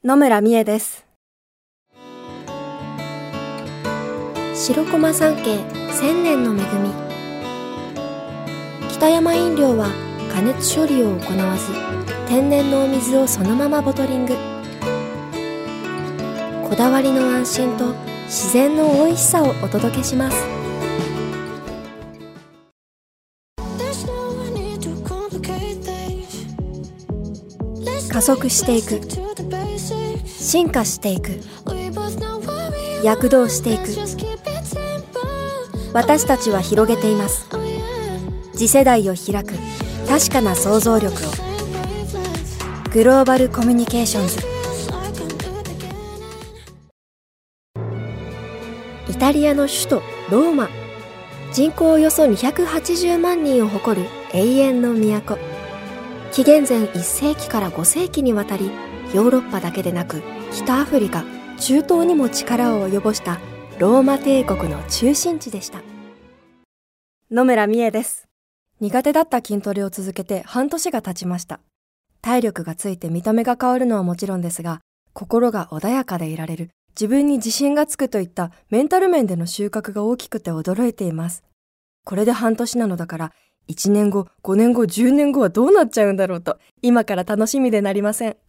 野村美恵です。 白駒山系千年の恵み。北山飲料は加熱処理を行わず、天然のお水をそのままボトリング。こだわりの安心と自然の美味しさをお届けします。 加速していく、進化していく、躍動していく。私たちは広げています。次世代を開く確かな想像力を。グローバルコミュニケーションズ。 イタリアの首都ローマ、人口およそ280万人を誇る永遠の都。紀元前1世紀から5世紀にわたり、ヨーロッパだけでなく北アフリカ、中東にも力を及ぼしたローマ帝国の中心地でした。 野村美恵です。苦手だった筋トレを続けて半年が経ちました。体力がついて見た目が変わるのはもちろんですが、心が穏やかでいられる、自分に自信がつくといったメンタル面での収穫が大きくて驚いています。これで半年なのだから、1年後、5年後、10年後はどうなっちゃうんだろうと、今から楽しみでなりません。